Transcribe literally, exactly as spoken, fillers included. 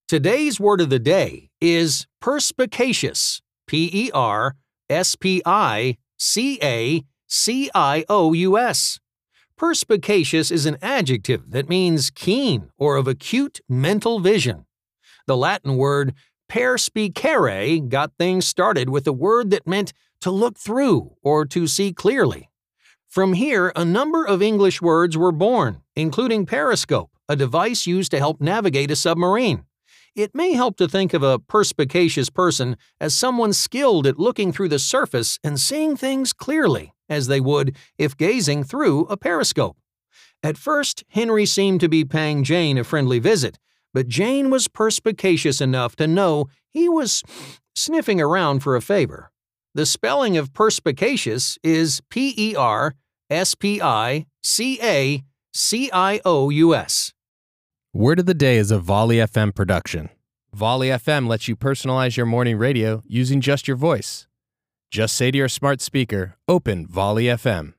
Today's word of the day is perspicacious. P E R S P I C A C I O U S. Perspicacious is an adjective that means keen or of acute mental vision. The Latin word perspicere got things started with a word that meant to look through or to see clearly. From here, a number of English words were born, including periscope, a device used to help navigate a submarine. It may help to think of a perspicacious person as someone skilled at looking through the surface and seeing things clearly, as they would if gazing through a periscope. At first, Henry seemed to be paying Jane a friendly visit, but Jane was perspicacious enough to know he was sniffing around for a favor. The spelling of perspicacious is P E R S P I C A C I O U S. Word of the Day is a Volley F M production. Volley F M lets you personalize your morning radio using just your voice. Just say to your smart speaker, "Open Volley F M."